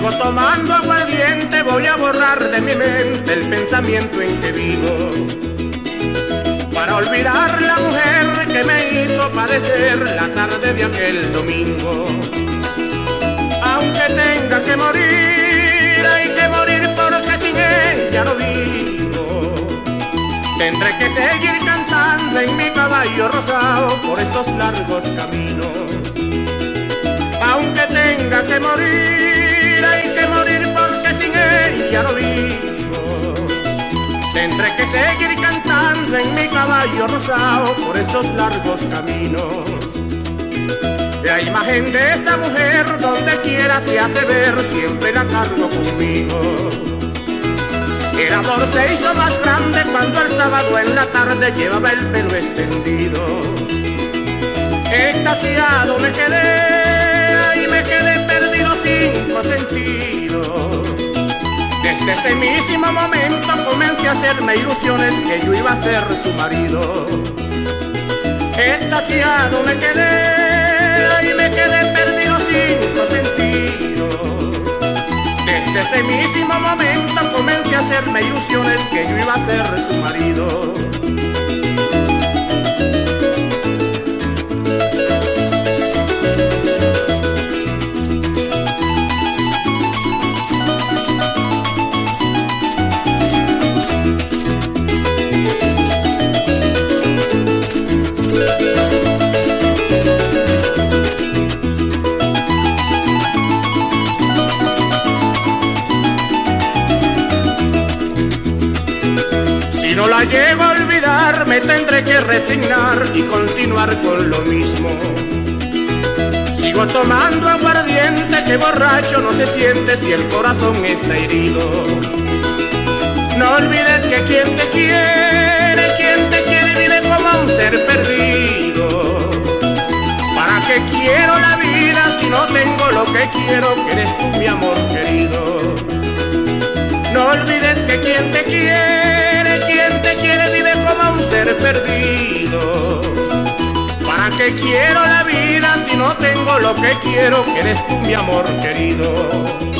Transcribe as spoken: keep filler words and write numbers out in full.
Sigo tomando aguardiente, voy a borrar de mi mente el pensamiento en que vivo, para olvidar la mujer que me hizo padecer la tarde de aquel domingo. Aunque tenga que morir, hay que morir porque sin ella no vivo. Tendré que seguir cantando en mi caballo rosado por estos largos caminos. Aunque tenga que morir, hay que morir porque sin ella no vivo. Tendré que seguir cantando en mi caballo rosado por estos largos caminos. La imagen de esa mujer donde quiera se hace ver, siempre la cargo conmigo. El amor se hizo más grande cuando el sábado en la tarde llevaba el pelo extendido. Extasiado me quedé y me quedé perdido cinco sentidos. Desde ese mismo momento comencé a hacerme ilusiones que yo iba a ser su marido. Extasiado me quedé y me quedé perdido cinco sentidos. Desde ese mismo momento comencé a hacerme ilusiones que yo iba a ser su marido. Si no la llego a olvidar, me tendré que resignar y continuar con lo mismo. Sigo tomando aguardiente, que borracho no se siente si el corazón está herido. No olvides que quien te quiere, quien te quiere vive como un ser perdido. ¿Para qué quiero la vida si no tengo lo que quiero, que eres tú mi amor querido? No olvides que quien te quiere, quien te quiere vive como un ser perdido. ¿Para qué quiero la vida si no tengo lo que quiero, que eres tú mi amor querido?